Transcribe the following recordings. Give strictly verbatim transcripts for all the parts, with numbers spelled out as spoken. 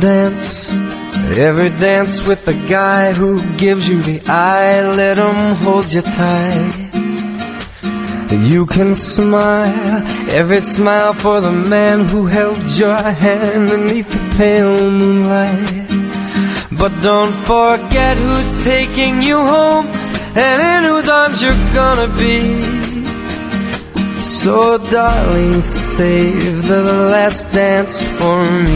dance, every dance with the guy who gives you the eye. Let him hold you tight. You can smile, every smile for the man who held your hand beneath the pale moonlight. But don't forget who's taking you home and in whose arms you're gonna be. So darling, save the last dance for me.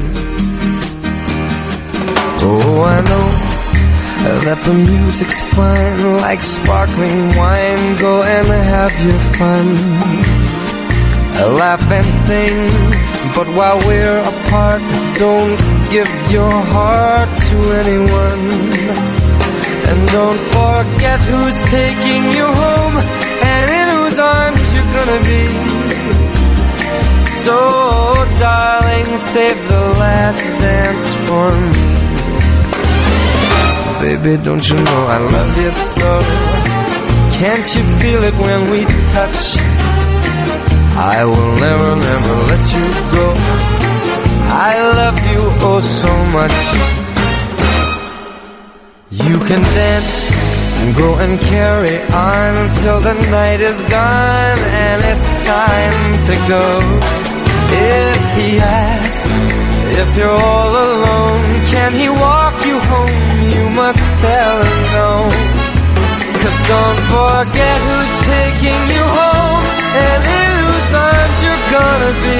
Oh, I know that the music's fine, like sparkling wine. Go and have your fun, laugh and sing. But while we're apart, don't give your heart to anyone. And don't forget who's taking you home and in whose arms you're gonna be. So darling, save the last dance for me. Baby, don't you know I love you so? Can't you feel it when we touch? I will never, never let you go. I love you oh so much. You can dance and go and carry on till the night is gone and it's time to go. If he asks if you're all alone, can he walk you home? You must tell him no. 'Cause don't forget who's taking you home and in whose arms you're gonna be.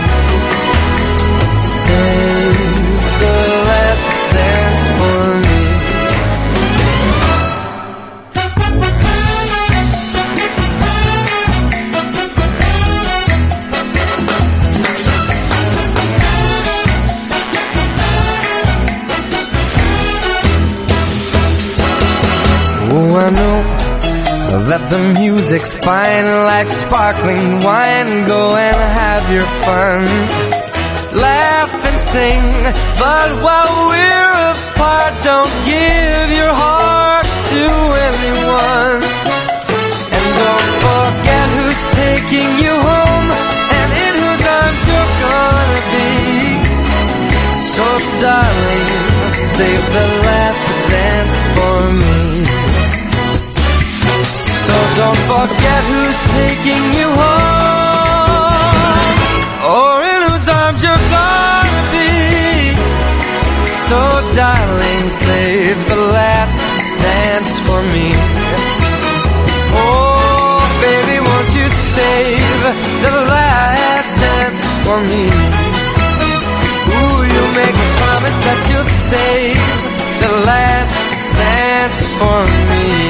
Save the last dance for me. Oh, I know that the music's fine, like sparkling wine. Go and have your fun, laugh and sing. But while we're apart, don't give your heart to anyone. And don't forget who's taking you home and in whose arms you're gonna be. So darling, save the last dance for me. So don't forget who's taking you home or in whose arms you're gonna be. So darling, save the last dance for me. Oh baby, won't you save the last dance for me? Ooh, you make a promise that you'll save the last dance for me.